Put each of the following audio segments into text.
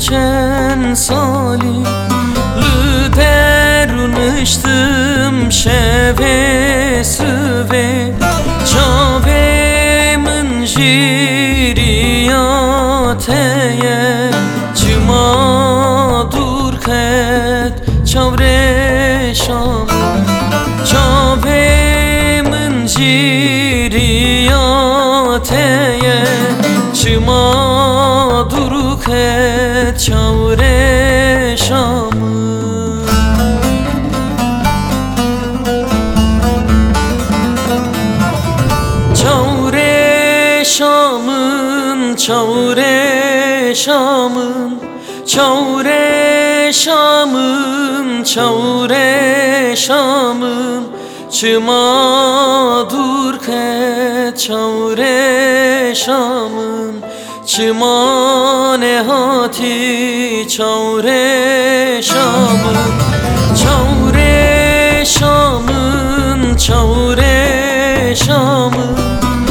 geçen sali derunuştum şeve süve çave min jiriyateye çıma dur khet çavre şam çave min jiriyateye çıma dur khet çavre şam Şam'ın çavre Şam'ın çavre Şam'ın çavre Şam'ın çıma dur khet çavre Şam'ın çıma nehati çavre Şam'ın çavre Şam'ın çavre Şam'ın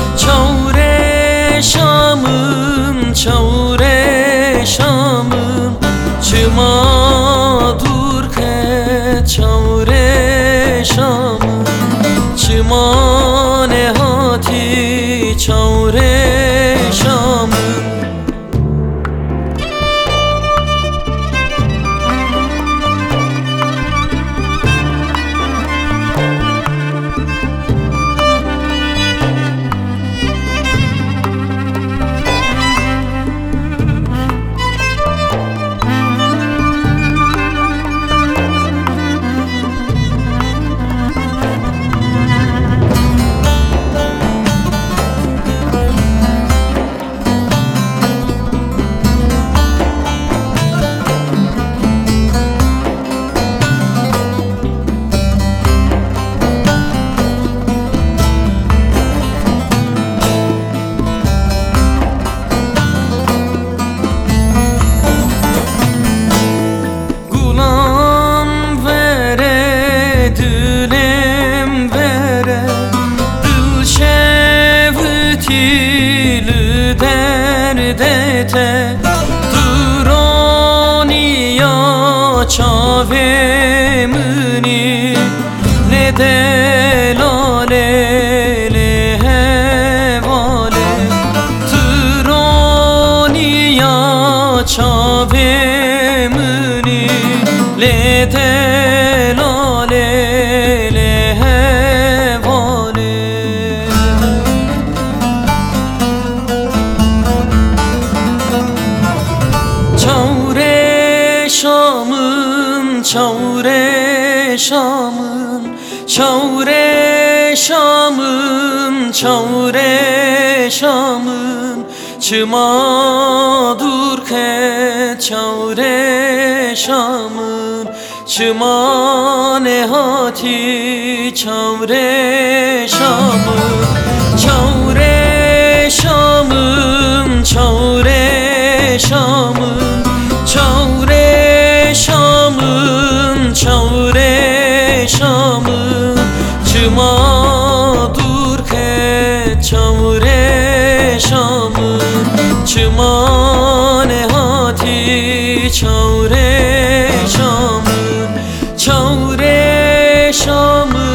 çavre Şam'ın çavre Şam'ın çıma dur khet çavre Şam'ın çıma nehati çavre Şam'ın dete duroniya çave muni le delale le hevale duroniya çave muni le delale le hevale çavre Şam'ın çavre Şam'ın çavre Şam'ın çavre Şam'ın çıma dur khet çavre Şam'ın çıma nehati çavre Şam'ın çavre Şam'ın çavre Şam'ın çavre Şam'ın çavre Şam'ın çıma dur khet çavre Şam'ın çıma nehati çavre Şam'ın çavre Şam'ın